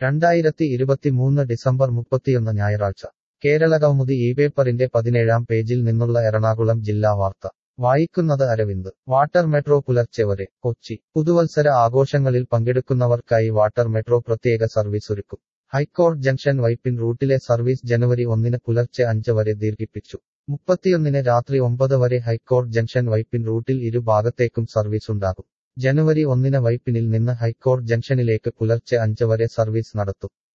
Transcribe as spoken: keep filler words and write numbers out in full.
രണ്ടായിരത്തി ഇരുപത്തിമൂന്ന് ഡിസംബർ മുപ്പത്തിയൊന്ന് ഞായറാഴ്ച കേരളകൗമുദി ഈ പേപ്പറിന്റെ പതിനേഴാം പേജിൽ നിന്നുള്ള എറണാകുളം ജില്ലാ വാർത്ത വായിക്കുന്നത് അരവിന്ദ് വാട്ടർ മെട്രോ പുലർച്ചെ വരെ കൊച്ചി പുതുവത്സര ആഘോഷങ്ങളിൽ പങ്കെടുക്കുന്നവർക്കായി വാട്ടർ മെട്രോ പ്രത്യേക സർവീസ് ഒരുക്കും ഹൈക്കോർട്ട് ജംഗ്ഷൻ വൈപ്പിൻ റൂട്ടിലെ സർവീസ് ജനുവരി ഒന്നിന് പുലർച്ചെ അഞ്ച് വരെ ദീർഘിപ്പിച്ചു മുപ്പത്തിയൊന്നിന് രാത്രി ഒമ്പത് വരെ ഹൈക്കോർട്ട് ജംഗ്ഷൻ വൈപ്പിൻ റൂട്ടിൽ ഇരു ഭാഗത്തേക്കും സർവീസ് ഉണ്ടാകും ജനുവരി ഒന്നിന് വൈപ്പിനിൽ നിന്ന് ഹൈക്കോർട്ട് ജംഗ്ഷനിലേക്ക് പുലർച്ചെ അഞ്ച് വരെ സർവീസ് നടത്തും